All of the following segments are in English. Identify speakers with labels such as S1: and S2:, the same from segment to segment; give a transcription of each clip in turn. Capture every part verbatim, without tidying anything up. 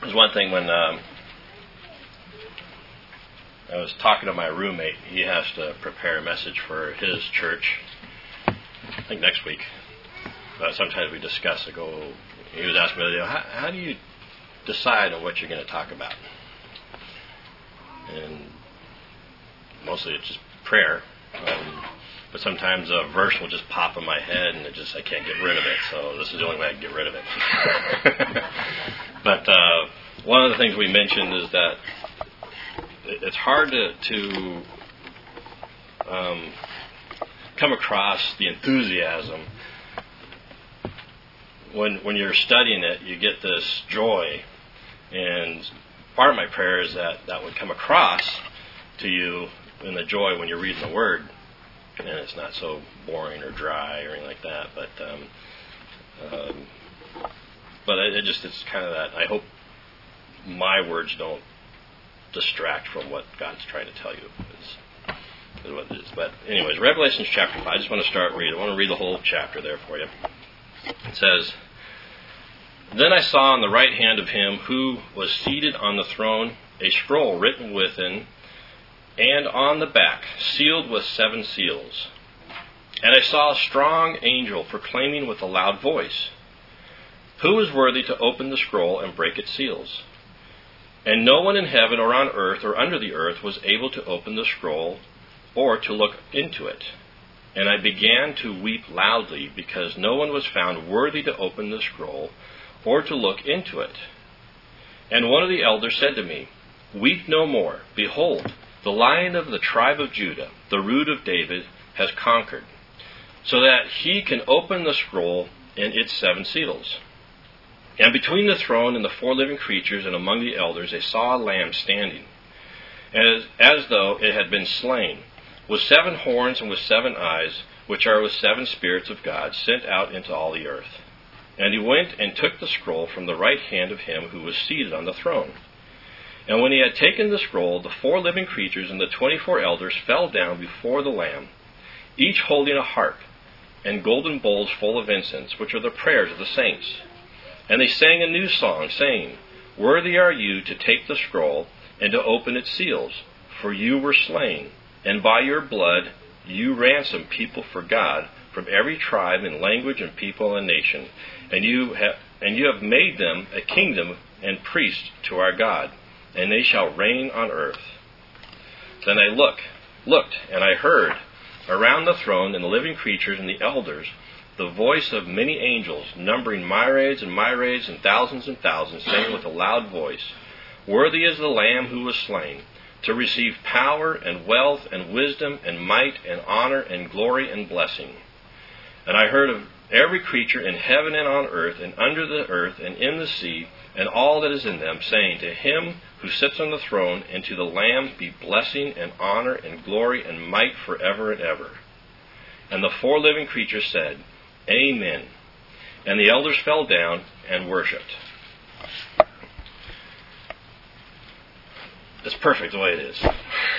S1: There's one thing when um, I was talking to my roommate. He has to prepare a message for his church, I think next week. But sometimes we discuss it. Go. He was asking me, how, how do you decide on what you're going to talk about? And mostly it's just prayer. Um, but sometimes a verse will just pop in my head, and it just I can't get rid of it. So this is the only way I can get rid of it. But uh, one of the things we mentioned is that it's hard to, to um, come across the enthusiasm when when you're studying it. You get this joy, and part of my prayer is that that would come across to you in the joy when you're reading the Word, and it's not so boring or dry or anything like that. But um, um, but it, it just it's kind of that. I hope my words don't distract from what God's trying to tell you. Is, is what it is. But anyways, Revelation chapter five. I just want to start reading. I want to read the whole chapter there for you. It says, "Then I saw on the right hand of him who was seated on the throne a scroll written within, and on the back, sealed with seven seals. And I saw a strong angel proclaiming with a loud voice, 'Who is worthy to open the scroll and break its seals?' And no one in heaven or on earth or under the earth was able to open the scroll or to look into it. And I began to weep loudly because no one was found worthy to open the scroll or to look into it. And one of the elders said to me, 'Weep no more. Behold, the Lion of the tribe of Judah, the Root of David, has conquered, so that he can open the scroll and its seven seals.' And between the throne and the four living creatures and among the elders, I saw a lamb standing, as, as though it had been slain, with seven horns and with seven eyes, which are with seven spirits of God, sent out into all the earth. And he went and took the scroll from the right hand of him who was seated on the throne. And when he had taken the scroll, the four living creatures and the twenty-four elders fell down before the Lamb, each holding a harp and golden bowls full of incense, which are the prayers of the saints. And they sang a new song, saying, 'Worthy are you to take the scroll and to open its seals, for you were slain, and by your blood you ransomed people for God from every tribe and language and people and nation, and you have and you have made them a kingdom and priests to our God, and they shall reign on earth.' Then I look, looked, and I heard around the throne and the living creatures and the elders the voice of many angels, numbering myriads and myriads and thousands and thousands, saying with a loud voice, 'Worthy is the Lamb who was slain, to receive power and wealth and wisdom and might and honor and glory and blessing.' And I heard of every creature in heaven and on earth and under the earth and in the sea and all that is in them, saying, 'To him who sits on the throne and to the Lamb be blessing and honor and glory and might forever and ever.' And the four living creatures said, 'Amen.' And the elders fell down and worshipped." It's perfect the way it is.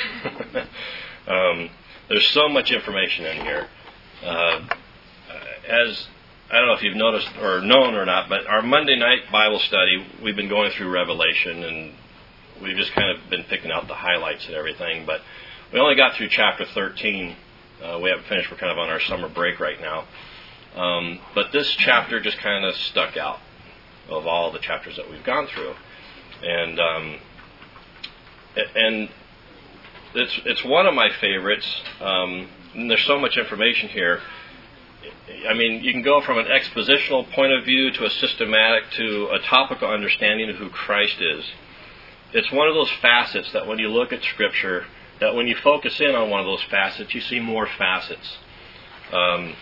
S1: um, there's so much information in here. Uh, as I don't know if you've noticed or known or not, but our Monday night Bible study, we've been going through Revelation, and we've just kind of been picking out the highlights and everything. But we only got through chapter thirteen. Uh, we haven't finished. We're kind of on our summer break right now. Um, but this chapter just kind of stuck out of all the chapters that we've gone through, and um, and it's it's one of my favorites. Um, and there's so much information here. I mean, you can go from an expositional point of view to a systematic to a topical understanding of who Christ is. It's one of those facets that when you look at Scripture, that when you focus in on one of those facets, you see more facets. Um,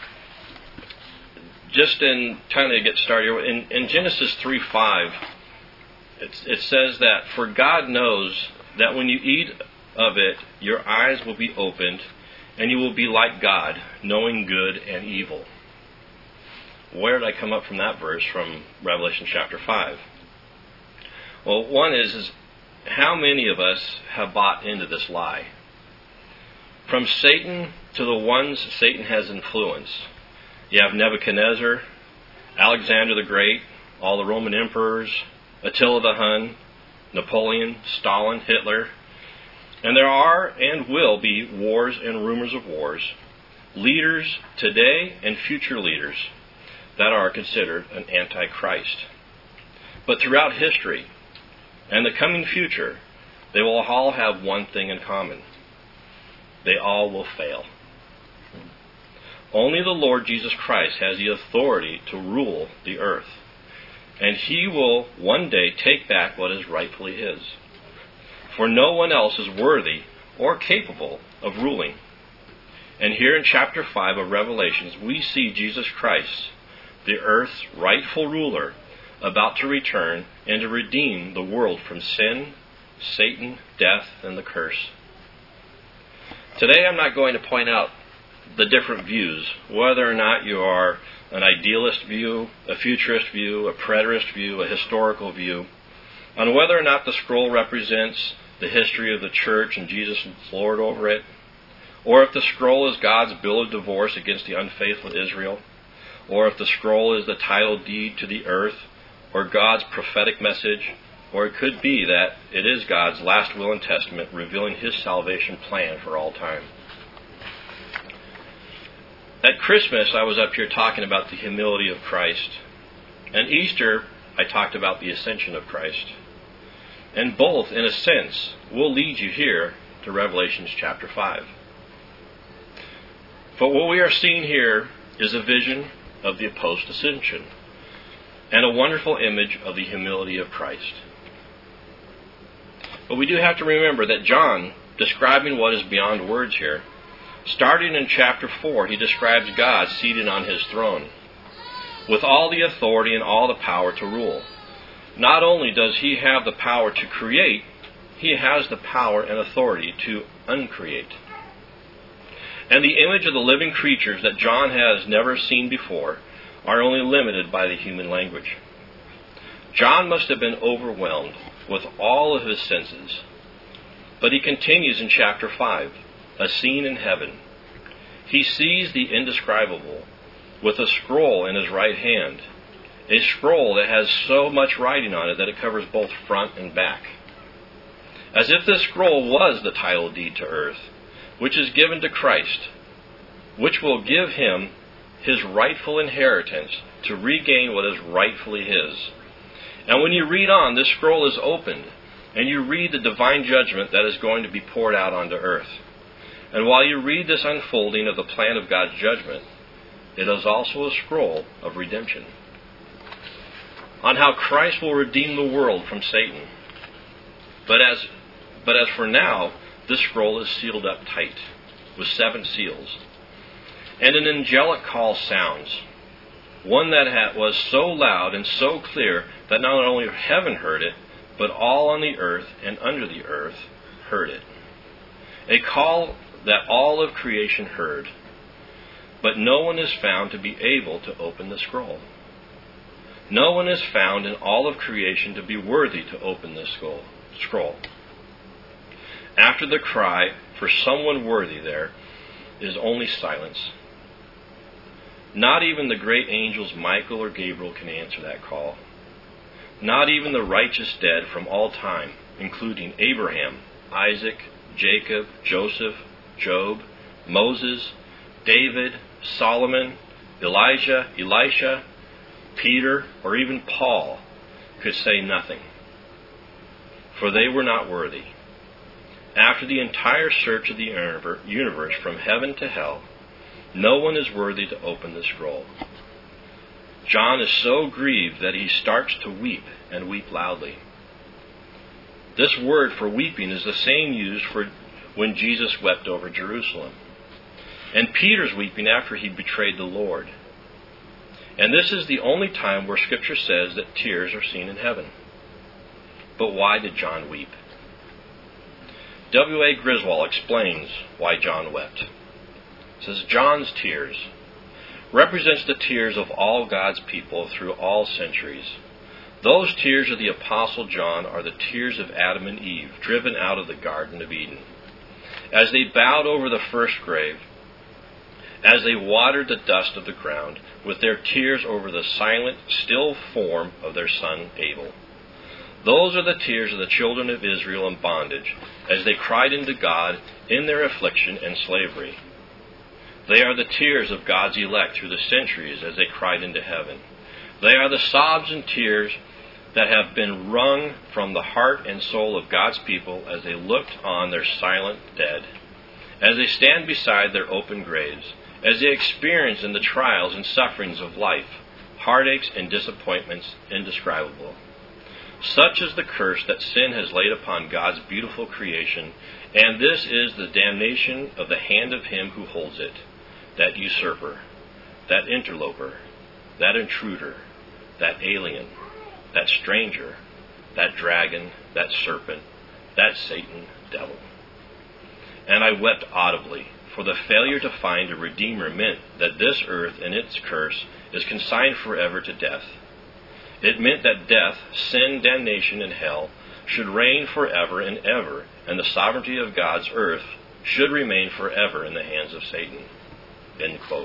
S1: Just in trying to get started, in, in Genesis three five, it's, it says that, "For God knows that when you eat of it, your eyes will be opened, and you will be like God, knowing good and evil." Where did I come up from that verse from Revelation chapter five? Well, one is, is how many of us have bought into this lie? From Satan to the ones Satan has influenced. You have Nebuchadnezzar, Alexander the Great, all the Roman emperors, Attila the Hun, Napoleon, Stalin, Hitler. And there are and will be wars and rumors of wars, leaders today and future leaders that are considered an antichrist. But throughout history and the coming future, they will all have one thing in common. They all will fail. Only the Lord Jesus Christ has the authority to rule the earth, and He will one day take back what is rightfully His. For no one else is worthy or capable of ruling. And here in chapter five of Revelations, we see Jesus Christ, the earth's rightful ruler, about to return and to redeem the world from sin, Satan, death, and the curse. Today I'm not going to point out the different views, whether or not you are an idealist view, a futurist view, a preterist view, a historical view, on whether or not the scroll represents the history of the church and Jesus is Lord over it, or if the scroll is God's bill of divorce against the unfaithful Israel, or if the scroll is the title deed to the earth, or God's prophetic message, or it could be that it is God's last will and testament revealing His salvation plan for all time. At Christmas, I was up here talking about the humility of Christ. And Easter, I talked about the ascension of Christ. And both, in a sense, will lead you here to Revelation chapter five. But what we are seeing here is a vision of the post-ascension and a wonderful image of the humility of Christ. But we do have to remember that John, describing what is beyond words here, starting in chapter four, he describes God seated on His throne, with all the authority and all the power to rule. Not only does He have the power to create, He has the power and authority to uncreate. And the image of the living creatures that John has never seen before are only limited by the human language. John must have been overwhelmed with all of his senses. But he continues in chapter five, a scene in heaven. He sees the indescribable with a scroll in his right hand, a scroll that has so much writing on it that it covers both front and back. As if this scroll was the title deed to earth, which is given to Christ, which will give Him His rightful inheritance to regain what is rightfully His. And when you read on, this scroll is opened, and you read the divine judgment that is going to be poured out onto earth. And while you read this unfolding of the plan of God's judgment, it is also a scroll of redemption, on how Christ will redeem the world from Satan. But as, but as for now, this scroll is sealed up tight, with seven seals. And an angelic call sounds, one that had, was so loud and so clear that not only heaven heard it, but all on the earth and under the earth heard it. A call that all of creation heard, but no one is found to be able to open the scroll. No one is found in all of creation to be worthy to open this scroll. After the cry for someone worthy, there is only silence. Not even the great angels Michael or Gabriel can answer that call. Not even the righteous dead from all time, including Abraham, Isaac, Jacob, Joseph, Job, Moses, David, Solomon, Elijah, Elisha, Peter, or even Paul could say nothing, for they were not worthy. After the entire search of the universe from heaven to hell, no one is worthy to open the scroll. John is so grieved that he starts to weep, and weep loudly. This word for weeping is the same used for when Jesus wept over Jerusalem. And Peter's weeping after he betrayed the Lord. And this is the only time where Scripture says that tears are seen in heaven. But why did John weep? W A Griswold explains why John wept. It says, John's tears represents the tears of all God's people through all centuries. Those tears of the Apostle John are the tears of Adam and Eve, driven out of the Garden of Eden. As they bowed over the first grave, as they watered the dust of the ground with their tears over the silent, still form of their son Abel. Those are the tears of the children of Israel in bondage, as they cried unto God in their affliction and slavery. They are the tears of God's elect through the centuries as they cried into heaven. They are the sobs and tears that have been wrung from the heart and soul of God's people as they looked on their silent dead, as they stand beside their open graves, as they experience in the trials and sufferings of life, heartaches and disappointments indescribable. Such is the curse that sin has laid upon God's beautiful creation, and this is the damnation of the hand of him who holds it, that usurper, that interloper, that intruder, that alien, that stranger, that dragon, that serpent, that Satan, devil. And I wept audibly, for the failure to find a Redeemer meant that this earth and its curse is consigned forever to death. It meant that death, sin, damnation, and hell should reign forever and ever, and the sovereignty of God's earth should remain forever in the hands of Satan. End quote.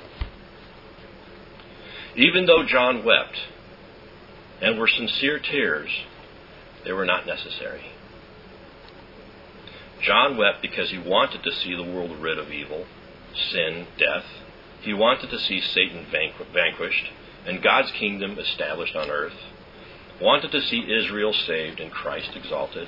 S1: Even though John wept, and were sincere tears, they were not necessary. John wept because he wanted to see the world rid of evil, sin, death. He wanted to see Satan vanquished and God's kingdom established on earth. Wanted to see Israel saved and Christ exalted.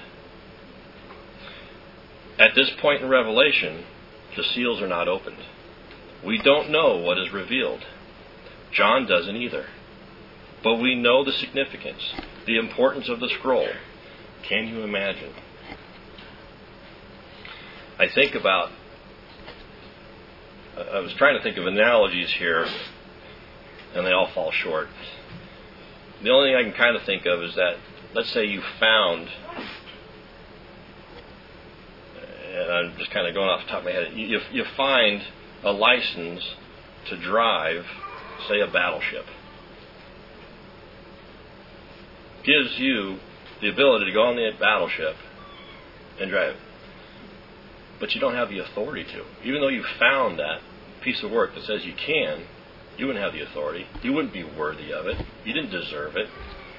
S1: At this point in Revelation, the seals are not opened. We don't know what is revealed. John doesn't either. But we know the significance, the importance of the scroll. Can you imagine? I think about, I was trying to think of analogies here, and they all fall short. The only thing I can kind of think of is that, let's say you found, and I'm just kind of going off the top of my head, you, you find a license to drive, say, a battleship. Gives you the ability to go on the battleship and drive it. But you don't have the authority to. Even though you found that piece of work that says you can, you wouldn't have the authority. You wouldn't be worthy of it. You didn't deserve it.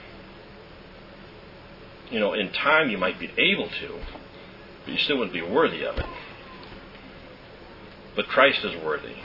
S1: You know, in time you might be able to, but you still wouldn't be worthy of it. But Christ is worthy.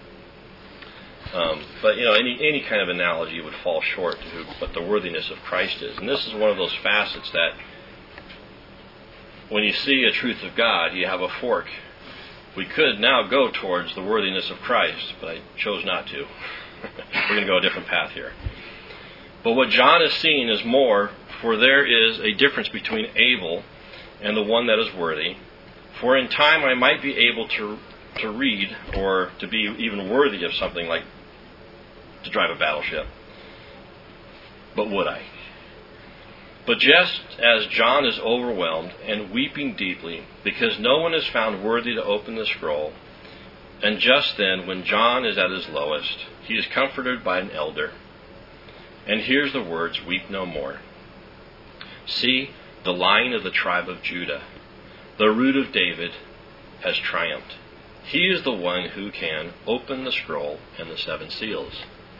S1: Um, but, you know, any any kind of analogy would fall short to what the worthiness of Christ is. And this is one of those facets that when you see a truth of God, you have a fork. We could now go towards the worthiness of Christ, but I chose not to. We're going to go a different path here. But what John is seeing is more, for there is a difference between able and the one that is worthy. For in time I might be able to to read or to be even worthy of something like to drive a battleship. But would I? But just as John is overwhelmed and weeping deeply because no one is found worthy to open the scroll, and just then when John is at his lowest, he is comforted by an elder and hears the words, "Weep no more. See, the Lion of the tribe of Judah, the Root of David, has triumphed. He is the one who can open the scroll and the seven seals."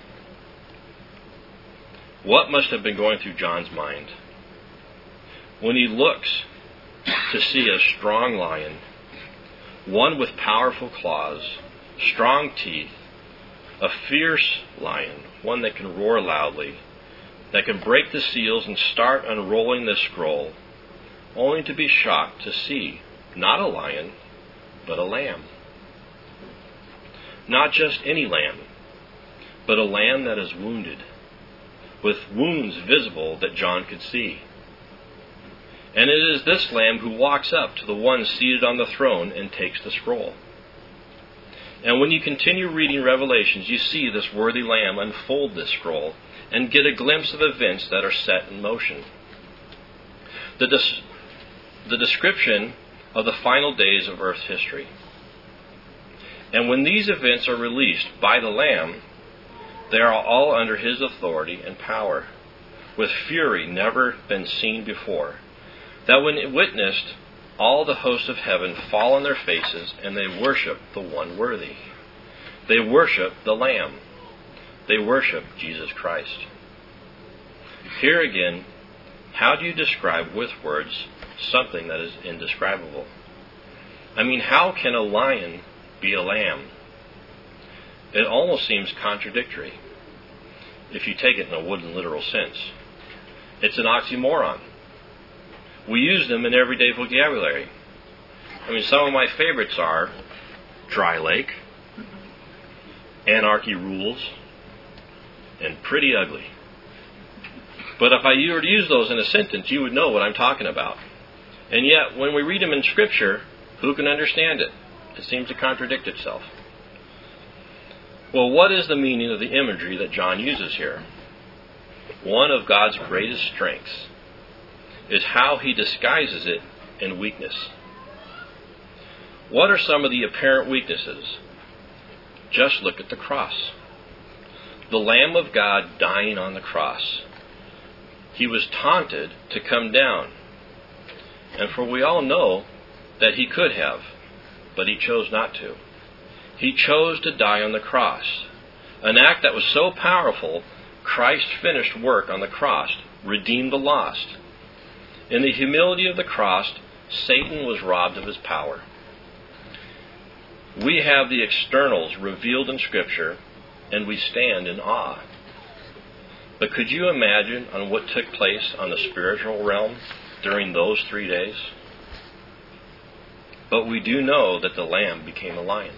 S1: What must have been going through John's mind when he looks to see a strong lion, one with powerful claws, strong teeth, a fierce lion, one that can roar loudly, that can break the seals and start unrolling the scroll, only to be shocked to see not a lion, but a lamb. Not just any lamb, but a lamb that is wounded, with wounds visible that John could see. And it is this lamb who walks up to the one seated on the throne and takes the scroll. And when you continue reading Revelations, you see this worthy lamb unfold this scroll and get a glimpse of events that are set in motion. The, des- the description of the final days of Earth's history. And when these events are released by the Lamb, they are all under his authority and power, with fury never been seen before, that when it witnessed, all the hosts of heaven fall on their faces and they worship the one worthy. They worship the Lamb. They worship Jesus Christ. Here again, How do you describe with words something that is indescribable? I mean, how can a lion be a lamb? It almost seems contradictory if you take it in a wooden literal sense. It's an oxymoron. We use them in everyday vocabulary. I mean, some of my favorites are dry lake, anarchy rules, and pretty ugly. But if I were to use those in a sentence, you would know what I'm talking about. And yet, when we read them in Scripture, who can understand it? It seems to contradict itself. Well, what is the meaning of the imagery that John uses here? One of God's greatest strengths is how he disguises it in weakness. What are some of the apparent weaknesses? Just look at the cross. The Lamb of God dying on the cross. He was taunted to come down. And for we all know that he could have, but he chose not to. He chose to die on the cross. An act that was so powerful, Christ's finished work on the cross redeemed the lost. In the humility of the cross, Satan was robbed of his power. We have the externals revealed in Scripture, and we stand in awe. But could you imagine on what took place on the spiritual realm during those three days? But we do know that the Lamb became a lion.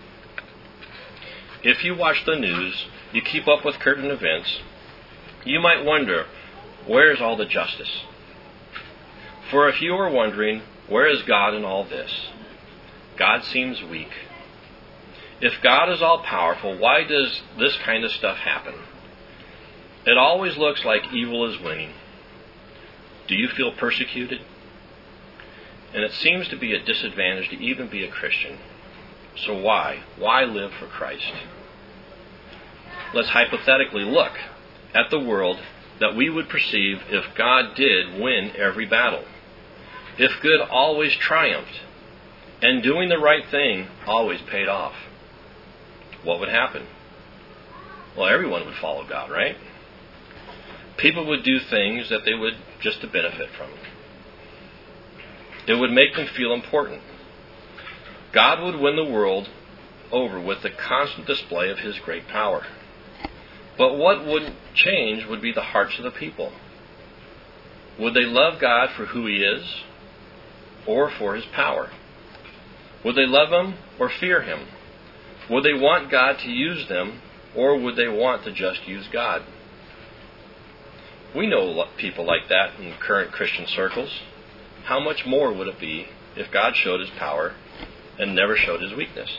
S1: If you watch the news, you keep up with current events, you might wonder, where's all the justice? For if you were wondering, where is God in all this? God seems weak. If God is all-powerful, why does this kind of stuff happen? It always looks like evil is winning. Do you feel persecuted? And it seems to be a disadvantage to even be a Christian. So why? Why live for Christ? Let's hypothetically look at the world that we would perceive if God did win every battle. If good always triumphed, and doing the right thing always paid off. What would happen? Well, everyone would follow God, right? People would do things that they would just to benefit from. It would make them feel important. God would win the world over with the constant display of his great power. But what would change would be the hearts of the people. Would they love God for who he is or for his power? Would they love him or fear him? Would they want God to use them or would they want to just use God? We know people like that in current Christian circles. How much more would it be if God showed his power and never showed his weakness?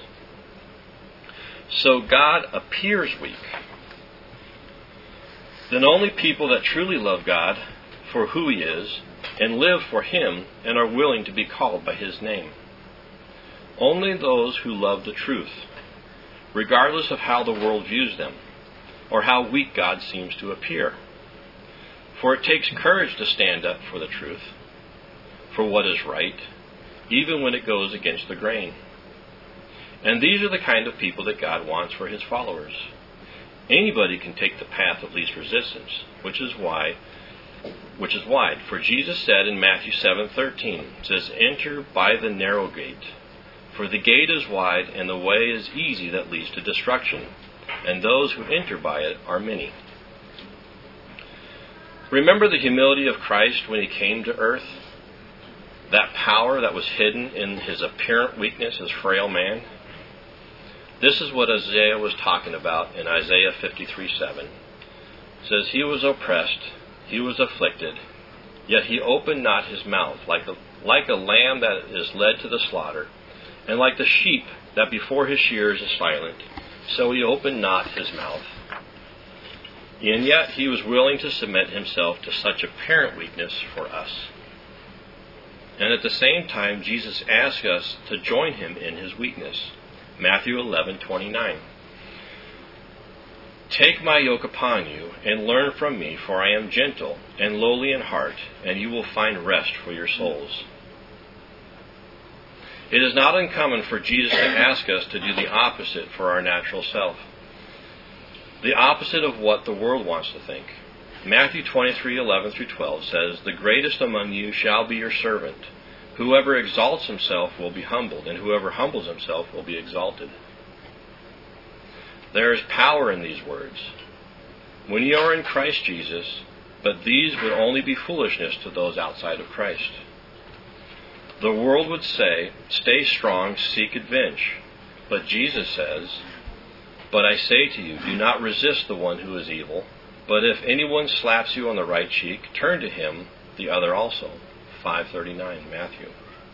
S1: So God appears weak. Then only people that truly love God for who he is and live for him and are willing to be called by his name. Only those who love the truth, regardless of how the world views them or how weak God seems to appear. For it takes courage to stand up for the truth, for what is right, even when it goes against the grain. And these are the kind of people that God wants for his followers. Anybody can take the path of least resistance, which is why, which is wide. For Jesus said in Matthew seven thirteen, says, "Enter by the narrow gate, for the gate is wide and the way is easy that leads to destruction, and those who enter by it are many." Remember the humility of Christ when he came to earth? That power that was hidden in his apparent weakness as frail man? This is what Isaiah was talking about in Isaiah fifty-three seven. It says, "He was oppressed, he was afflicted, yet he opened not his mouth, like a, like a lamb that is led to the slaughter, and like the sheep that before his shears is silent, so he opened not his mouth." And yet he was willing to submit himself to such apparent weakness for us. And at the same time, Jesus asks us to join him in his weakness. Matthew eleven twenty-nine. "Take my yoke upon you and learn from me, for I am gentle and lowly in heart, and you will find rest for your souls." It is not uncommon for Jesus to ask us to do the opposite for our natural self. The opposite of what the world wants to think. Matthew twenty-three, eleven through twelve says, "The greatest among you shall be your servant. Whoever exalts himself will be humbled, and whoever humbles himself will be exalted." There is power in these words. When you are in Christ Jesus, but these would only be foolishness to those outside of Christ. The world would say, "Stay strong, seek advantage." But Jesus says, "But I say to you, do not resist the one who is evil. But if anyone slaps you on the right cheek, turn to him the other also." five thirty-nine, Matthew.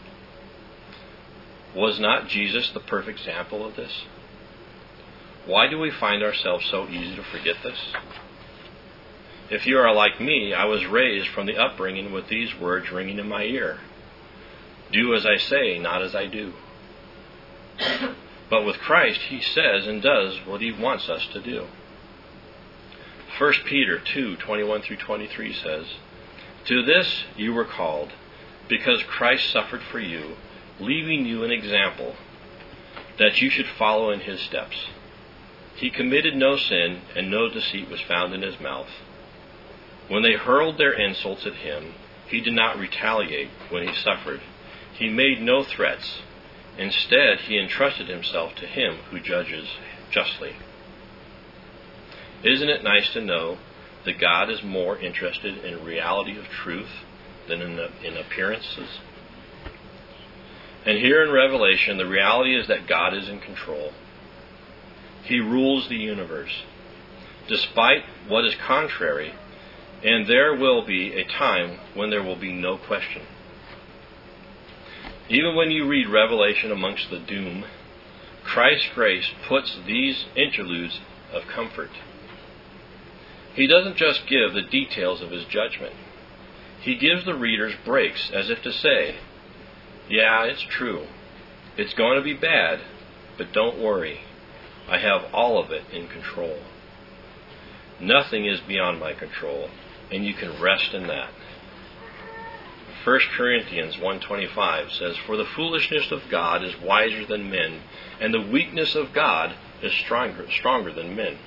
S1: Was not Jesus the perfect example of this? Why do we find ourselves so easy to forget this? If you are like me, I was raised from the upbringing with these words ringing in my ear. Do as I say, not as I do. But with Christ, he says and does what he wants us to do. First Peter two, twenty-one through twenty-three says, "To this you were called, because Christ suffered for you, leaving you an example, that you should follow in his steps. He committed no sin, and no deceit was found in his mouth. When they hurled their insults at him, he did not retaliate when he suffered. He made no threats. Instead, he entrusted himself to him who judges justly." Isn't it nice to know that God is more interested in reality of truth than in, the, in appearances? And here in Revelation, the reality is that God is in control. He rules the universe, despite what is contrary, and there will be a time when there will be no question. Even when you read Revelation amongst the doom, Christ's grace puts these interludes of comfort. He doesn't just give the details of his judgment. He gives the readers breaks as if to say, "Yeah, it's true. It's going to be bad, but don't worry. I have all of it in control. Nothing is beyond my control, and you can rest in that." First Corinthians one twenty-five says, "For the foolishness of God is wiser than men, and the weakness of God is stronger, stronger than men."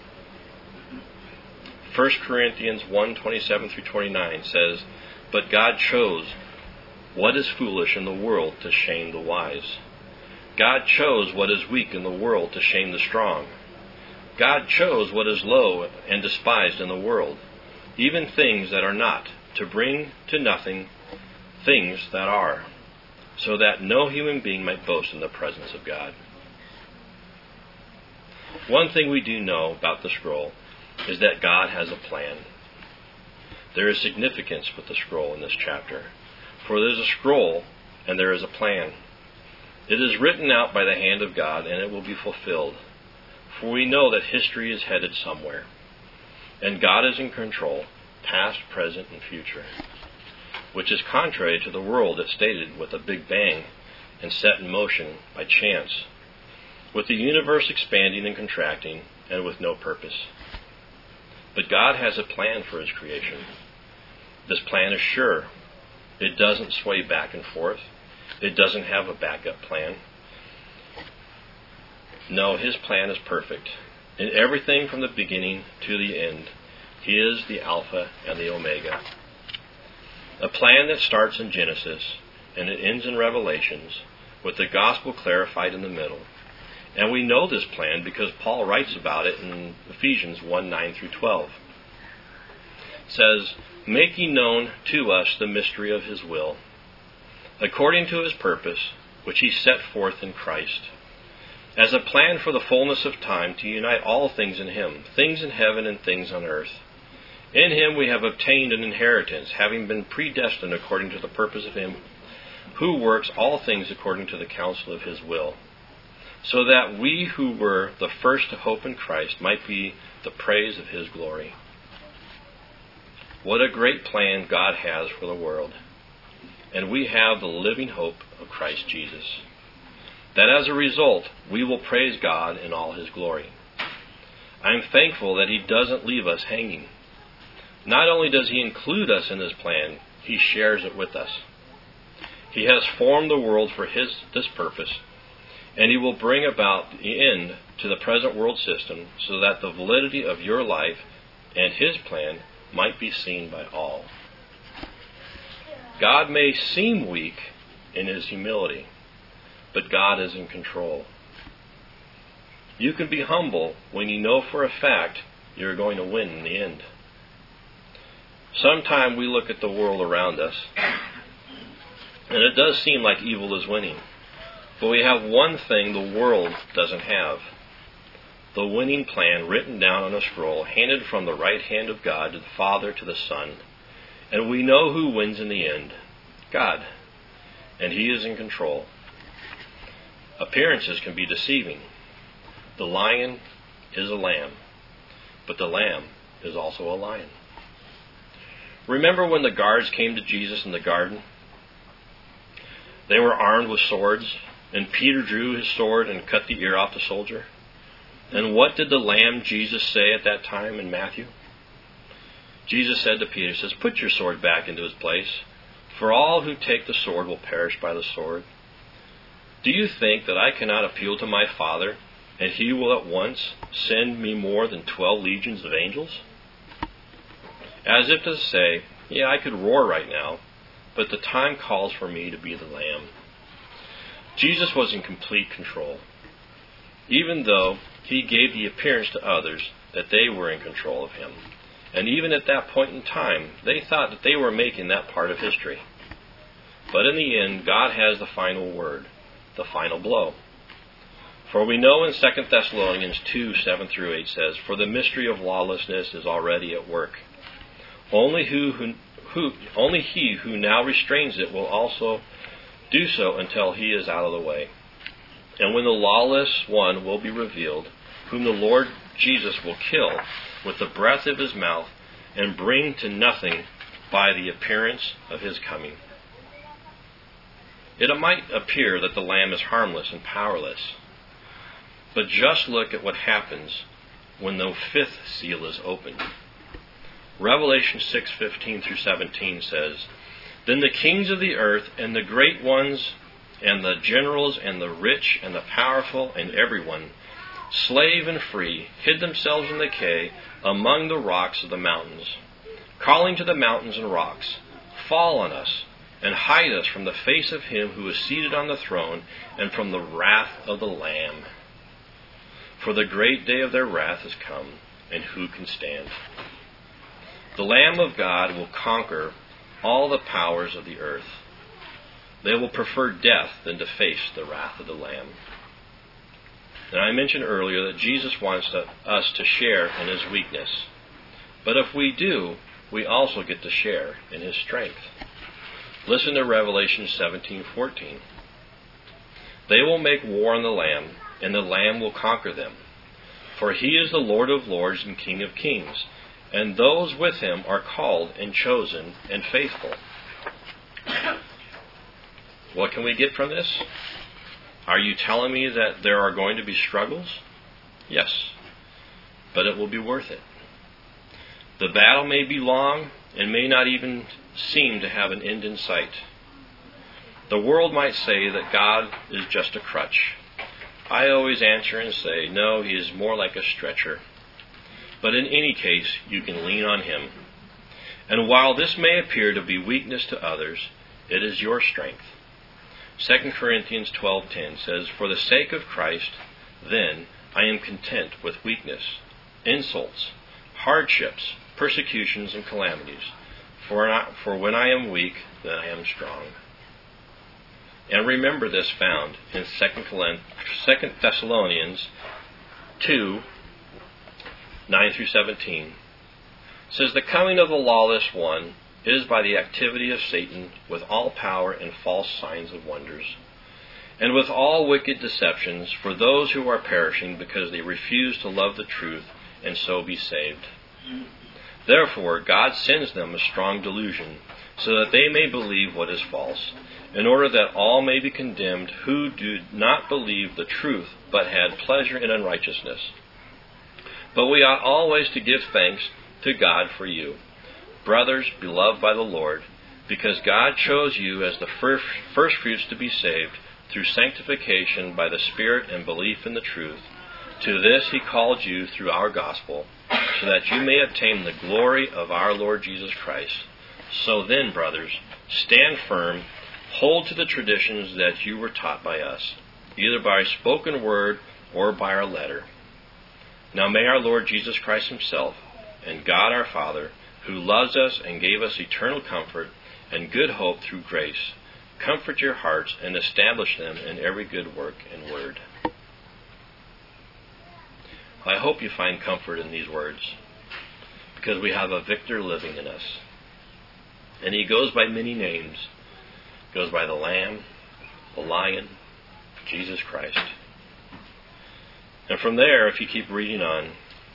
S1: First Corinthians one twenty-seven through twenty-nine says, "But God chose what is foolish in the world to shame the wise. God chose what is weak in the world to shame the strong. God chose what is low and despised in the world, even things that are not, to bring to nothing things that are, so that no human being might boast in the presence of God." One thing we do know about the scroll is that God has a plan. There is significance with the scroll in this chapter, for there is a scroll and there is a plan. It is written out by the hand of God, and it will be fulfilled, for we know that history is headed somewhere, and God is in control, past, present, and future, which is contrary to the world that stated with a big bang and set in motion by chance, with the universe expanding and contracting, and with no purpose. But God has a plan for his creation. This plan is sure. It doesn't sway back and forth. It doesn't have a backup plan. No, his plan is perfect. In everything from the beginning to the end, he is the Alpha and the Omega. A plan that starts in Genesis and it ends in Revelations, with the gospel clarified in the middle. And we know this plan because Paul writes about it in Ephesians one, nine through twelve. It says, "Making known to us the mystery of his will, according to his purpose, which he set forth in Christ, as a plan for the fullness of time to unite all things in him, things in heaven and things on earth. In him we have obtained an inheritance, having been predestined according to the purpose of him who works all things according to the counsel of his will, so that we who were the first to hope in Christ might be the praise of his glory." What a great plan God has for the world. And we have the living hope of Christ Jesus, that as a result, we will praise God in all his glory. I am thankful that he doesn't leave us hanging. Not only does he include us in his plan, he shares it with us. He has formed the world for his this purpose, and he will bring about the end to the present world system so that the validity of your life and his plan might be seen by all. God may seem weak in his humility, but God is in control. You can be humble when you know for a fact you're going to win in the end. Sometimes we look at the world around us, and it does seem like evil is winning. But we have one thing the world doesn't have. The winning plan written down on a scroll, handed from the right hand of God to the Father to the Son. And we know who wins in the end. God. And He is in control. Appearances can be deceiving. The lion is a lamb, but the lamb is also a lion. Remember when the guards came to Jesus in the garden? They were armed with swords, and Peter drew his sword and cut the ear off the soldier. And what did the lamb Jesus say at that time in Matthew? Jesus said to Peter, says, "Put your sword back into its place, for all who take the sword will perish by the sword. Do you think that I cannot appeal to my Father, and He will at once send me more than twelve legions of angels?" As if to say, yeah, I could roar right now, but the time calls for me to be the lamb. Jesus was in complete control, even though He gave the appearance to others that they were in control of Him. And even at that point in time, they thought that they were making that part of history. But in the end, God has the final word, the final blow. For we know in Second Thessalonians two, seven through eight says, "For the mystery of lawlessness is already at work. Only who, who, who, only he who now restrains it will also do so until he is out of the way. And when the lawless one will be revealed, whom the Lord Jesus will kill with the breath of His mouth and bring to nothing by the appearance of His coming." It might appear that the Lamb is harmless and powerless, but just look at what happens when the fifth seal is opened. Revelation six, fifteen through seventeen says, "Then the kings of the earth and the great ones and the generals and the rich and the powerful and everyone, slave and free, hid themselves in the cave among the rocks of the mountains, calling to the mountains and rocks, 'Fall on us, and hide us from the face of Him who is seated on the throne, and from the wrath of the Lamb. For the great day of their wrath is come, and who can stand?'" The Lamb of God will conquer all the powers of the earth. They will prefer death than to face the wrath of the Lamb. And I mentioned earlier that Jesus wants to, us to share in His weakness. But if we do, we also get to share in His strength. Listen to Revelation seventeen, fourteen. "They will make war on the Lamb, and the Lamb will conquer them. For He is the Lord of lords and King of kings, and those with Him are called and chosen and faithful." What can we get from this? Are you telling me that there are going to be struggles? Yes, but it will be worth it. The battle may be long and may not even seem to have an end in sight. The world might say that God is just a crutch. I always answer and say, no, He is more like a stretcher. But in any case, you can lean on Him. And while this may appear to be weakness to others, it is your strength. Second Corinthians twelve ten says, "For the sake of Christ, then, I am content with weakness, insults, hardships, persecutions, and calamities. For, not, for when I am weak, then I am strong." And remember this found in Second Thessalonians two, nine through seventeen. It says, "The coming of the lawless one is by the activity of Satan with all power and false signs of wonders, and with all wicked deceptions for those who are perishing because they refuse to love the truth and so be saved. Therefore God sends them a strong delusion, so that they may believe what is false, in order that all may be condemned who do not believe the truth, but had pleasure in unrighteousness. But we ought always to give thanks to God for you, brothers beloved by the Lord, because God chose you as the first, first fruits to be saved through sanctification by the Spirit and belief in the truth. To this He called you through our gospel, so that you may obtain the glory of our Lord Jesus Christ. So then, brothers, stand firm, hold to the traditions that you were taught by us, either by spoken word or by our letter. Now may our Lord Jesus Christ himself, and God our Father, who loves us and gave us eternal comfort and good hope through grace, comfort your hearts and establish them in every good work and word. I hope you find comfort in these words, because we have a victor living in us. And he goes by many names. He goes by the Lamb, the Lion, Jesus Christ. And from there, if you keep reading on,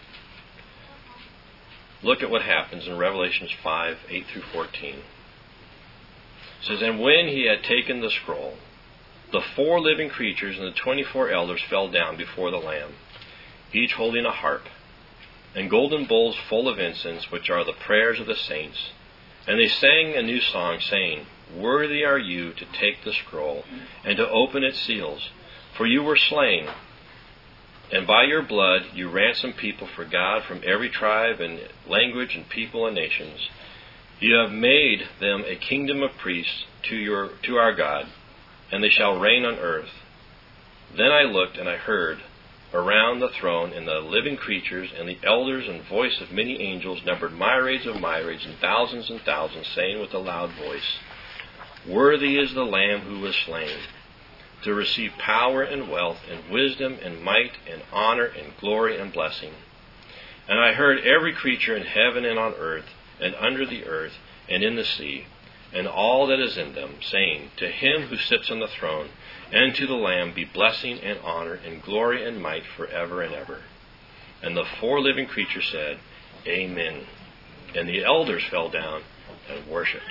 S1: look at what happens in Revelation five, eight through fourteen. It says, And when he had taken the scroll, the four living creatures and the twenty-four elders fell down before the Lamb, each holding a harp, and golden bowls full of incense, which are the prayers of the saints. And they sang a new song, saying, Worthy are you to take the scroll, and to open its seals, for you were slain, and by your blood you ransomed people for God from every tribe and language and people and nations. You have made them a kingdom of priests to your to our God, and they shall reign on earth. Then I looked, and I heard around the throne and the living creatures and the elders and voice of many angels, numbered myriads of myriads and thousands and thousands, saying with a loud voice, Worthy is the Lamb who was slain, to receive power and wealth and wisdom and might and honor and glory and blessing. And I heard every creature in heaven and on earth and under the earth and in the sea, and all that is in them, saying, To him who sits on the throne and to the Lamb be blessing and honor and glory and might forever and ever. And the four living creatures said, Amen. And the elders fell down and worshipped.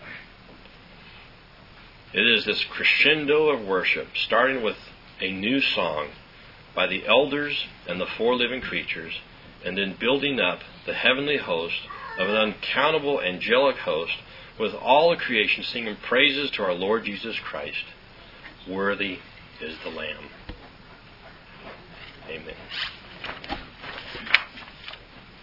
S1: It is this crescendo of worship, starting with a new song by the elders and the four living creatures, and then building up the heavenly host of an uncountable angelic host, with all of creation singing praises to our Lord Jesus Christ. Worthy is the Lamb. Amen.